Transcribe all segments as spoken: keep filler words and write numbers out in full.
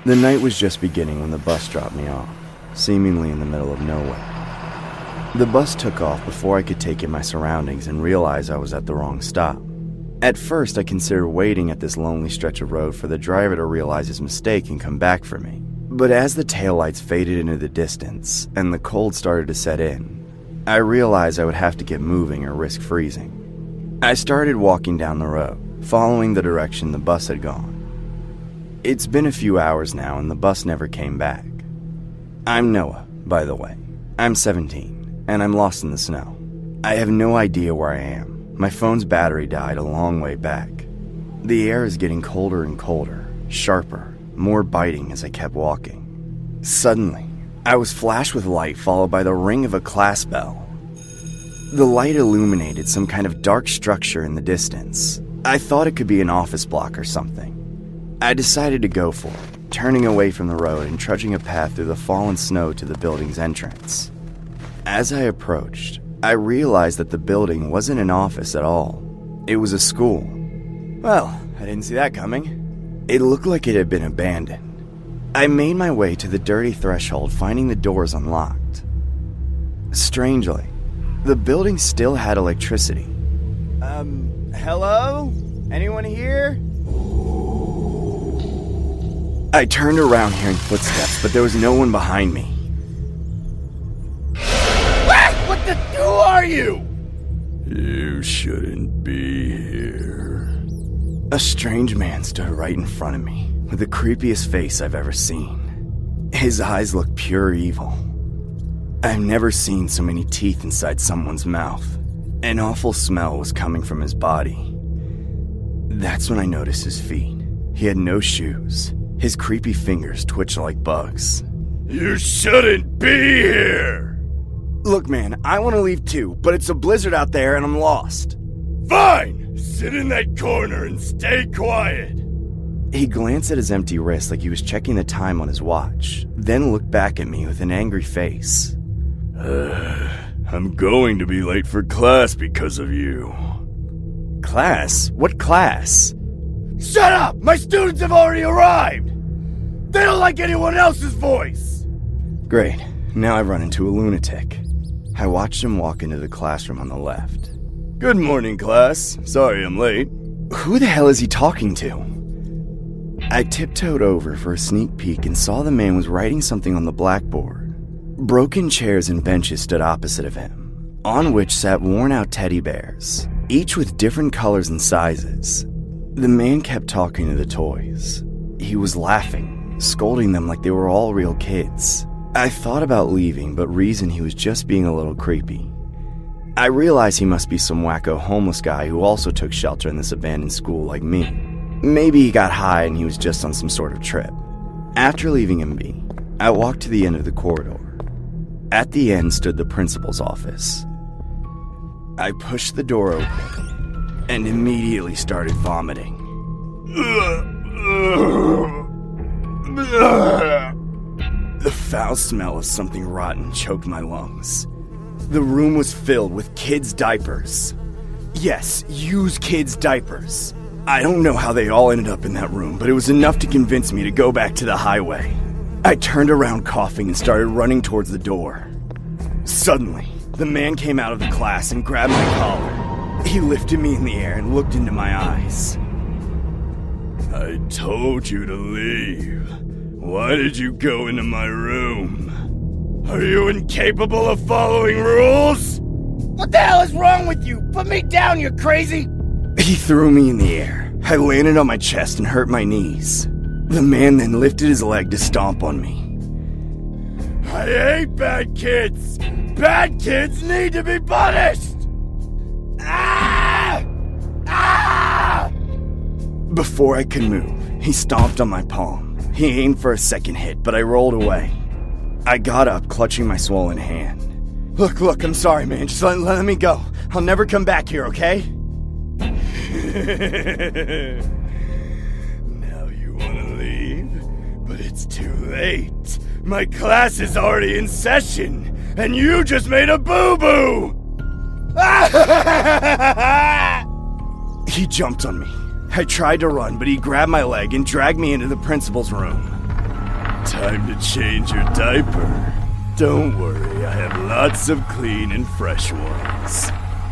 The night was just beginning when the bus dropped me off, seemingly in the middle of nowhere. The bus took off before I could take in my surroundings and realize I was at the wrong stop. At first, I considered waiting at this lonely stretch of road for the driver to realize his mistake and come back for me. But as the taillights faded into the distance and the cold started to set in, I realized I would have to get moving or risk freezing. I started walking down the road, following the direction the bus had gone. It's been a few hours now and the bus never came back. I'm Noah, by the way. I'm seventeen, and I'm lost in the snow. I have no idea where I am. My phone's battery died a long way back. The air is getting colder and colder, sharper, more biting as I kept walking. Suddenly, I was flashed with light followed by the ring of a class bell. The light illuminated some kind of dark structure in the distance. I thought it could be an office block or something. I decided to go for it, turning away from the road and trudging a path through the fallen snow to the building's entrance. As I approached, I realized that the building wasn't an office at all. It was a school. Well, I didn't see that coming. It looked like it had been abandoned. I made my way to the dirty threshold, finding the doors unlocked. Strangely, the building still had electricity. Um, hello? Anyone here? I turned around hearing footsteps, but there was no one behind me. What the who are you? You shouldn't be here. A strange man stood right in front of me, with the creepiest face I've ever seen. His eyes looked pure evil. I've never seen so many teeth inside someone's mouth. An awful smell was coming from his body. That's when I noticed his feet. He had no shoes. His creepy fingers twitched like bugs. You shouldn't be here! Look, man, I want to leave too, but it's a blizzard out there and I'm lost. Fine! Sit in that corner and stay quiet. He glanced at his empty wrist like he was checking the time on his watch, then looked back at me with an angry face. Uh, I'm going to be late for class because of you. Class? What class? Shut up! My students have already arrived! They don't like anyone else's voice! Great. Now I've run into a lunatic. I watched him walk into the classroom on the left. Good morning, class. Sorry I'm late. Who the hell is he talking to? I tiptoed over for a sneak peek and saw the man was writing something on the blackboard. Broken chairs and benches stood opposite of him, on which sat worn-out teddy bears, each with different colors and sizes. The man kept talking to the toys. He was laughing, scolding them like they were all real kids. I thought about leaving, but reasoned he was just being a little creepy. I realized he must be some wacko homeless guy who also took shelter in this abandoned school like me. Maybe he got high and he was just on some sort of trip. After leaving him be, I walked to the end of the corridor. At the end stood the principal's office. I pushed the door open and immediately started vomiting. The foul smell of something rotten choked my lungs. The room was filled with kids' diapers. Yes, used kids' diapers. I don't know how they all ended up in that room, but it was enough to convince me to go back to the highway. I turned around coughing and started running towards the door. Suddenly, the man came out of the class and grabbed my collar. He lifted me in the air and looked into my eyes. I told you to leave. Why did you go into my room? Are you incapable of following rules? What the hell is wrong with you? Put me down, you crazy! He threw me in the air. I landed on my chest and hurt my knees. The man then lifted his leg to stomp on me. I hate bad kids! Bad kids need to be punished! Ah! Ah! Before I could move, he stomped on my palm. He aimed for a second hit, but I rolled away. I got up, clutching my swollen hand. Look, look, I'm sorry, man. Just let, let me go. I'll never come back here, okay? Now you want to leave? But it's too late. My class is already in session, and you just made a boo-boo! He jumped on me. I tried to run, but he grabbed my leg and dragged me into the principal's room. Time to change your diaper. Don't worry, I have lots of clean and fresh ones.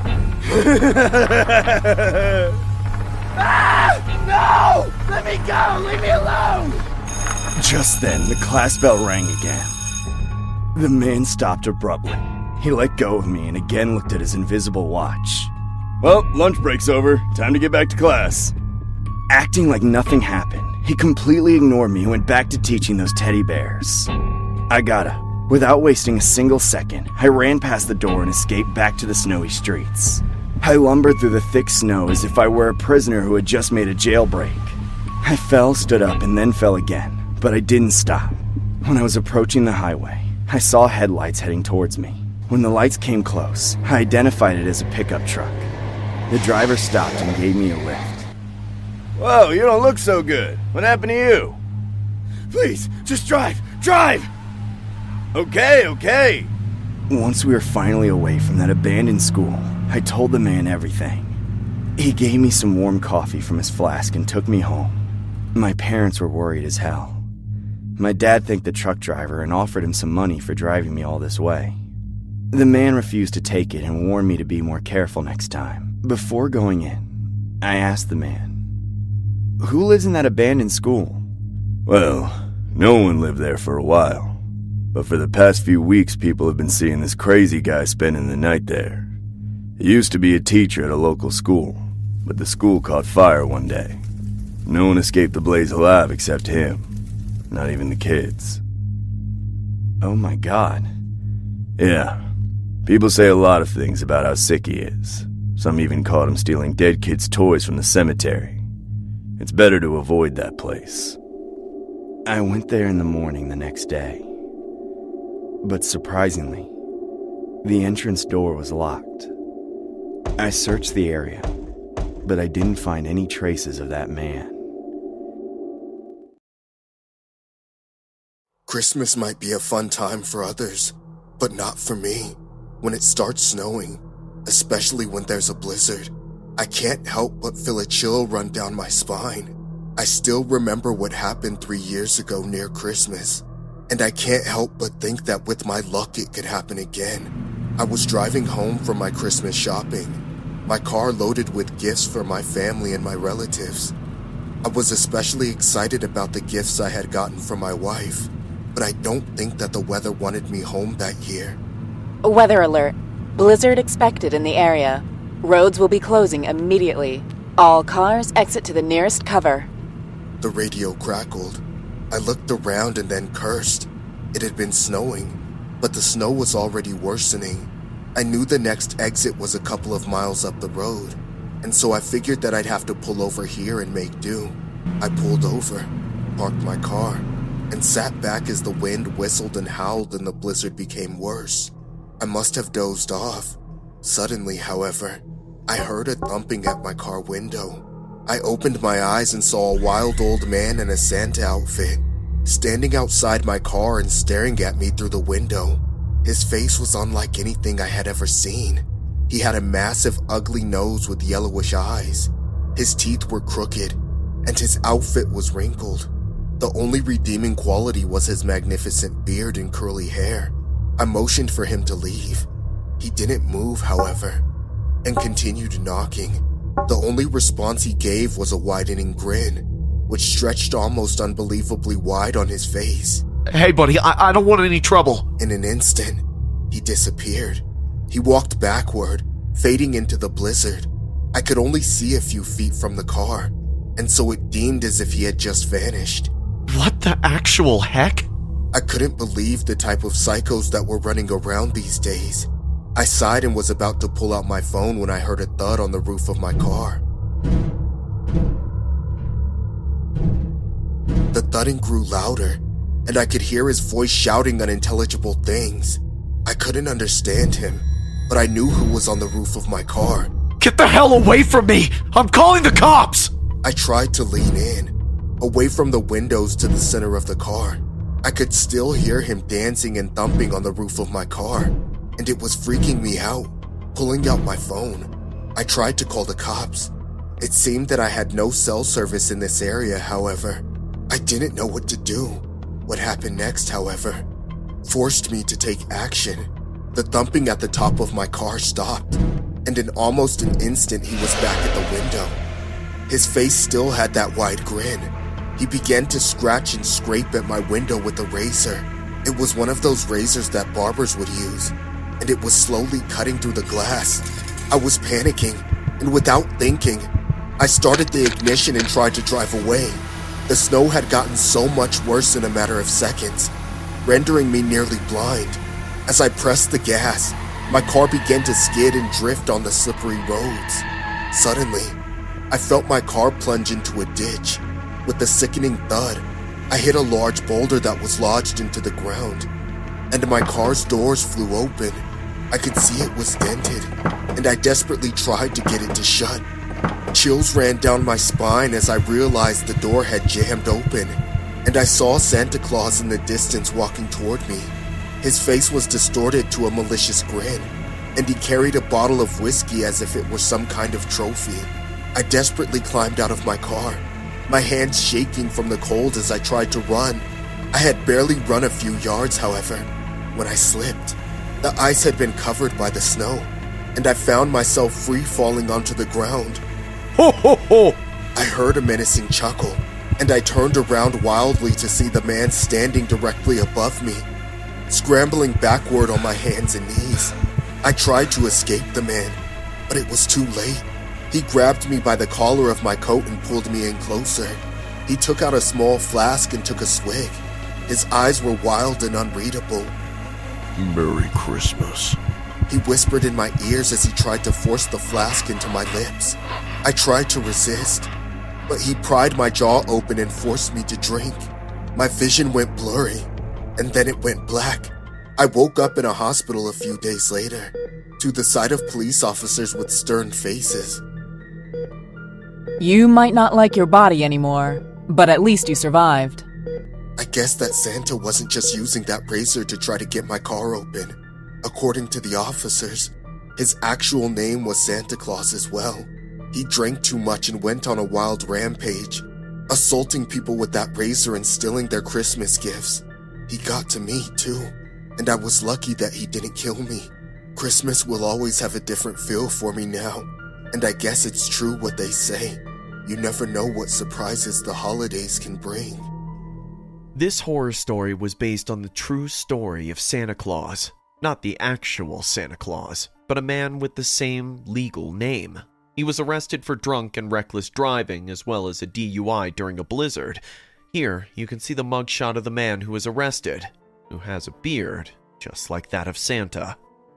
Ah! No! Let me go! Leave me alone! Just then, the class bell rang again. The man stopped abruptly. He let go of me and again looked at his invisible watch. Well, lunch break's over. Time to get back to class. Acting like nothing happened, he completely ignored me and went back to teaching those teddy bears. I gotta. Without wasting a single second, I ran past the door and escaped back to the snowy streets. I lumbered through the thick snow as if I were a prisoner who had just made a jailbreak. I fell, stood up, and then fell again, but I didn't stop. When I was approaching the highway, I saw headlights heading towards me. When the lights came close, I identified it as a pickup truck. The driver stopped and gave me a lift. Whoa, you don't look so good. What happened to you? Please, just drive! Drive! Okay, okay. Once we were finally away from that abandoned school, I told the man everything. He gave me some warm coffee from his flask and took me home. My parents were worried as hell. My dad thanked the truck driver and offered him some money for driving me all this way. The man refused to take it and warned me to be more careful next time. Before going in, I asked the man, "Who lives in that abandoned school?" Well, no one lived there for a while. But for the past few weeks, people have been seeing this crazy guy spending the night there. He used to be a teacher at a local school, but the school caught fire one day. No one escaped the blaze alive except him. Not even the kids. Oh my God. Yeah. People say a lot of things about how sick he is. Some even caught him stealing dead kids' toys from the cemetery. It's better to avoid that place. I went there in the morning the next day. But surprisingly, the entrance door was locked. I searched the area, but I didn't find any traces of that man. Christmas might be a fun time for others, but not for me. When it starts snowing, especially when there's a blizzard, I can't help but feel a chill run down my spine. I still remember what happened three years ago near Christmas, and I can't help but think that with my luck it could happen again. I was driving home from my Christmas shopping, my car loaded with gifts for my family and my relatives. I was especially excited about the gifts I had gotten from my wife, but I don't think that the weather wanted me home that year. Weather alert. Blizzard expected in the area. Roads will be closing immediately. All cars exit to the nearest cover. The radio crackled. I looked around and then cursed. It had been snowing, but the snow was already worsening. I knew the next exit was a couple of miles up the road, and so I figured that I'd have to pull over here and make do. I pulled over, parked my car, and sat back as the wind whistled and howled and the blizzard became worse. I must have dozed off. Suddenly, however, I heard a thumping at my car window. I opened my eyes and saw a wild old man in a Santa outfit, standing outside my car and staring at me through the window. His face was unlike anything I had ever seen. He had a massive, ugly nose with yellowish eyes. His teeth were crooked, and his outfit was wrinkled. The only redeeming quality was his magnificent beard and curly hair. I motioned for him to leave. He didn't move, however, and continued knocking. The only response he gave was a widening grin, which stretched almost unbelievably wide on his face. Hey, buddy, I, I don't want any trouble. In an instant, he disappeared. He walked backward, fading into the blizzard. I could only see a few feet from the car, and so it deemed as if he had just vanished. What the actual heck? I couldn't believe the type of psychos that were running around these days. I sighed and was about to pull out my phone when I heard a thud on the roof of my car. The thudding grew louder, and I could hear his voice shouting unintelligible things. I couldn't understand him, but I knew who was on the roof of my car. Get the hell away from me! I'm calling the cops! I tried to lean in, away from the windows to the center of the car. I could still hear him dancing and thumping on the roof of my car, and it was freaking me out. Pulling out my phone, I tried to call the cops. It seemed that I had no cell service in this area, however. I didn't know what to do. What happened next, however, forced me to take action. The thumping at the top of my car stopped, and in almost an instant he was back at the window. His face still had that wide grin. He began to scratch and scrape at my window with a razor. It was one of those razors that barbers would use, and it was slowly cutting through the glass. I was panicking, and without thinking, I started the ignition and tried to drive away. The snow had gotten so much worse in a matter of seconds, rendering me nearly blind. As I pressed the gas, my car began to skid and drift on the slippery roads. Suddenly, I felt my car plunge into a ditch. With a sickening thud, I hit a large boulder that was lodged into the ground, and my car's doors flew open. I could see it was dented, and I desperately tried to get it to shut. Chills ran down my spine as I realized the door had jammed open, and I saw Santa Claus in the distance walking toward me. His face was distorted to a malicious grin, and he carried a bottle of whiskey as if it were some kind of trophy. I desperately climbed out of my car, my hands shaking from the cold as I tried to run. I had barely run a few yards, however, when I slipped. The ice had been covered by the snow, and I found myself free falling onto the ground. Ho ho ho! I heard a menacing chuckle, and I turned around wildly to see the man standing directly above me. Scrambling backward on my hands and knees, I tried to escape the man, but it was too late. He grabbed me by the collar of my coat and pulled me in closer. He took out a small flask and took a swig. His eyes were wild and unreadable. Merry Christmas, he whispered in my ears as he tried to force the flask into my lips. I tried to resist, but he pried my jaw open and forced me to drink. My vision went blurry, and then it went black. I woke up in a hospital a few days later, to the sight of police officers with stern faces. You might not like your body anymore, but at least you survived. I guess that Santa wasn't just using that razor to try to get my car open. According to the officers, his actual name was Santa Claus as well. He drank too much and went on a wild rampage, assaulting people with that razor and stealing their Christmas gifts. He got to me, too, and I was lucky that he didn't kill me. Christmas will always have a different feel for me now, and I guess it's true what they say. You never know what surprises the holidays can bring. This horror story was based on the true story of Santa Claus. Not the actual Santa Claus, but a man with the same legal name. He was arrested for drunk and reckless driving, as well as a D U I during a blizzard. Here, you can see the mugshot of the man who was arrested, who has a beard, just like that of Santa.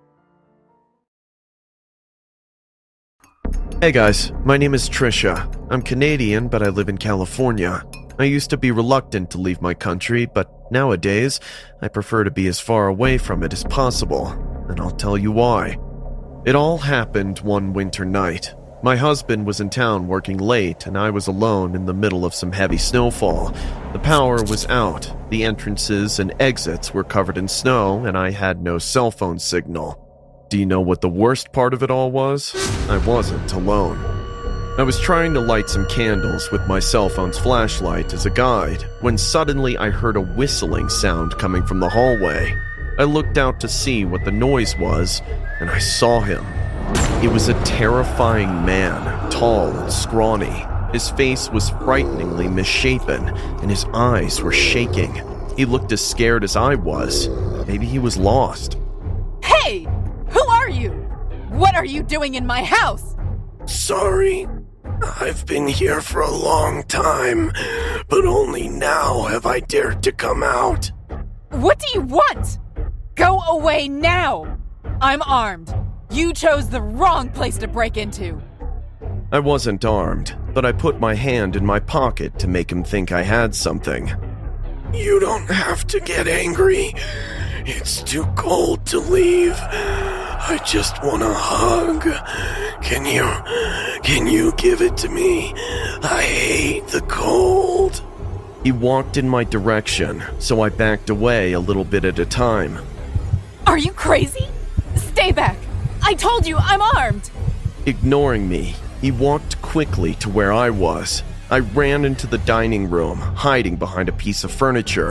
Hey guys, my name is Trisha. I'm Canadian, but I live in California. I used to be reluctant to leave my country, but nowadays, I prefer to be as far away from it as possible, and I'll tell you why. It all happened one winter night. My husband was in town working late, and I was alone in the middle of some heavy snowfall. The power was out, the entrances and exits were covered in snow, and I had no cell phone signal. Do you know what the worst part of it all was? I wasn't alone. I was trying to light some candles with my cell phone's flashlight as a guide, when suddenly I heard a whistling sound coming from the hallway. I looked out to see what the noise was, and I saw him. He was a terrifying man, tall and scrawny. His face was frighteningly misshapen, and his eyes were shaking. He looked as scared as I was. Maybe he was lost. Hey! Who are you? What are you doing in my house? Sorry. I've been here for a long time, but only now have I dared to come out. What do you want? Go away now! I'm armed. You chose the wrong place to break into. I wasn't armed, but I put my hand in my pocket to make him think I had something. You don't have to get angry. It's too cold to leave. I just want a hug. Can you, can you give it to me? I hate the cold. He walked in my direction, so I backed away a little bit at a time. Are you crazy? Stay back. I told you I'm armed. Ignoring me, he walked quickly to where I was. I ran into the dining room, hiding behind a piece of furniture.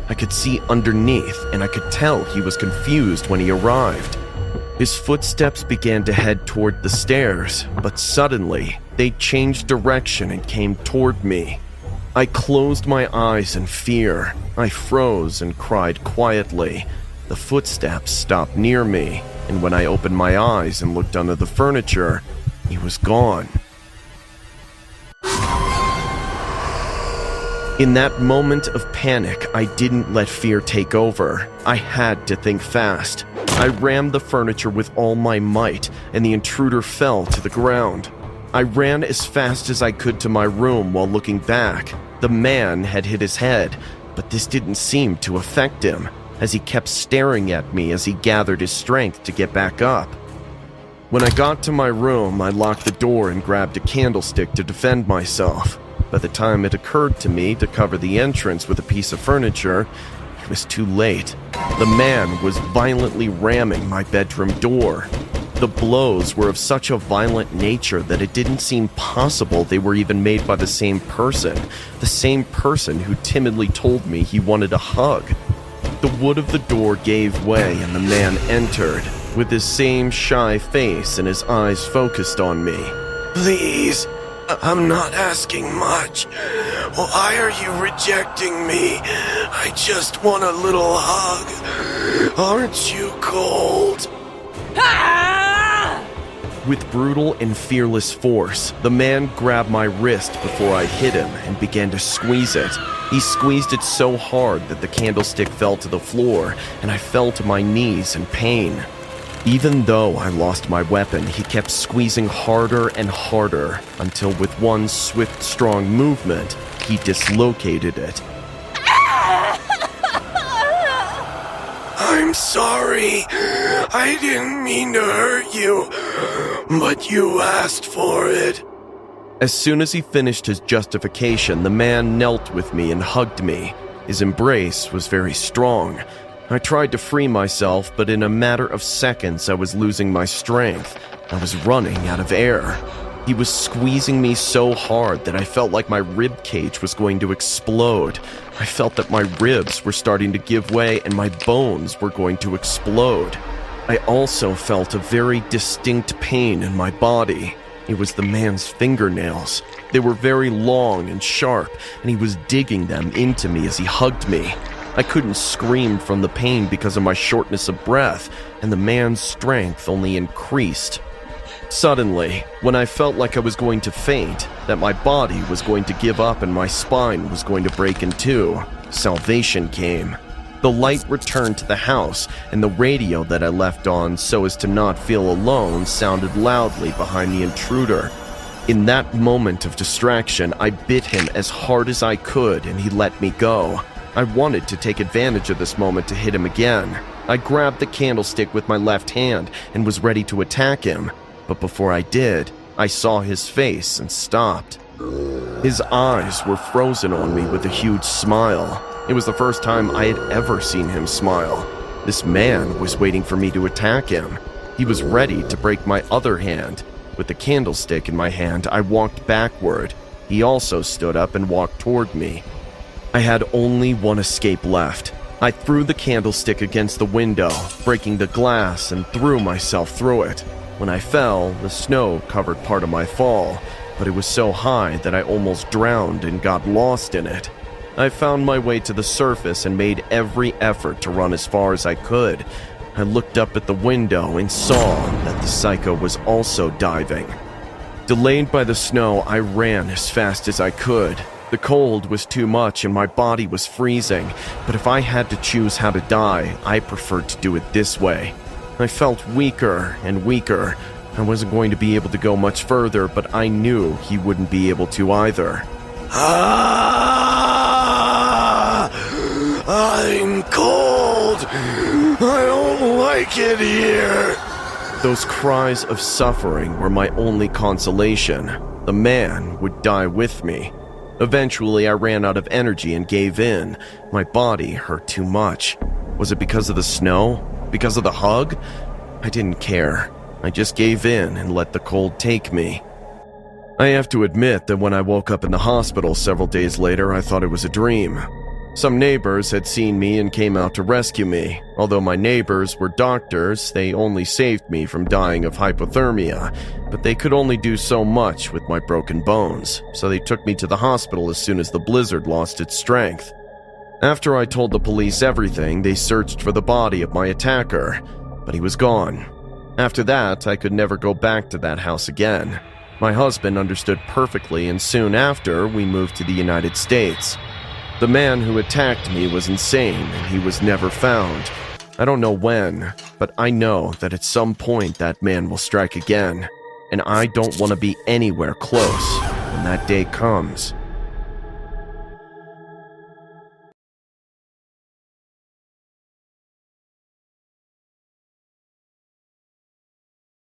I could see underneath, and I could tell he was confused when he arrived. His footsteps began to head toward the stairs, but suddenly, they changed direction and came toward me. I closed my eyes in fear. I froze and cried quietly. The footsteps stopped near me, and when I opened my eyes and looked under the furniture, he was gone. In that moment of panic, I didn't let fear take over. I had to think fast. I rammed the furniture with all my might, and the intruder fell to the ground. I ran as fast as I could to my room while looking back. The man had hit his head, but this didn't seem to affect him, as he kept staring at me as he gathered his strength to get back up. When I got to my room, I locked the door and grabbed a candlestick to defend myself. By the time it occurred to me to cover the entrance with a piece of furniture, it was too late. The man was violently ramming my bedroom door. The blows were of such a violent nature that it didn't seem possible they were even made by the same person, the same person who timidly told me he wanted a hug. The wood of the door gave way and the man entered, with his same shy face and his eyes focused on me. Please, I'm not asking much. Why are you rejecting me? I just want a little hug. Aren't you cold? Ah! With brutal and fearless force, the man grabbed my wrist before I hit him and began to squeeze it. He squeezed it so hard that the candlestick fell to the floor, and I fell to my knees in pain. Even though I lost my weapon, he kept squeezing harder and harder until with one swift, strong movement, he dislocated it. I'm sorry. I didn't mean to hurt you, but you asked for it. As soon as he finished his justification, the man knelt with me and hugged me. His embrace was very strong. I tried to free myself, but in a matter of seconds I was losing my strength. I was running out of air. He was squeezing me so hard that I felt like my rib cage was going to explode. I felt that my ribs were starting to give way and my bones were going to explode. I also felt a very distinct pain in my body. It was the man's fingernails. They were very long and sharp, and he was digging them into me as he hugged me. I couldn't scream from the pain because of my shortness of breath, and the man's strength only increased. Suddenly, when I felt like I was going to faint, that my body was going to give up and my spine was going to break in two, salvation came. The light returned to the house, and the radio that I left on so as to not feel alone sounded loudly behind the intruder. In that moment of distraction, I bit him as hard as I could, and he let me go. I wanted to take advantage of this moment to hit him again. I grabbed the candlestick with my left hand and was ready to attack him, but before I did, I saw his face and stopped. His eyes were frozen on me with a huge smile. It was the first time I had ever seen him smile. This man was waiting for me to attack him. He was ready to break my other hand. With the candlestick in my hand, I walked backward. He also stood up and walked toward me. I had only one escape left. I threw the candlestick against the window, breaking the glass, and threw myself through it. When I fell, the snow covered part of my fall, but it was so high that I almost drowned and got lost in it. I found my way to the surface and made every effort to run as far as I could. I looked up at the window and saw that the psycho was also diving. Delayed by the snow, I ran as fast as I could. The cold was too much and my body was freezing, but if I had to choose how to die, I preferred to do it this way. I felt weaker and weaker. I wasn't going to be able to go much further, but I knew he wouldn't be able to either. Ah! I'm cold! I don't like it here! Those cries of suffering were my only consolation. The man would die with me. Eventually, I ran out of energy and gave in. My body hurt too much. Was it because of the snow? Because of the hug? I didn't care. I just gave in and let the cold take me. I have to admit that when I woke up in the hospital several days later, I thought it was a dream. Some neighbors had seen me and came out to rescue me. Although my neighbors were doctors, they only saved me from dying of hypothermia, but they could only do so much with my broken bones, so they took me to the hospital as soon as the blizzard lost its strength. After I told the police everything, they searched for the body of my attacker, but he was gone. After that, I could never go back to that house again. My husband understood perfectly, and soon after, we moved to the United States. The man who attacked me was insane, and he was never found. I don't know when, but I know that at some point that man will strike again, and I don't want to be anywhere close when that day comes.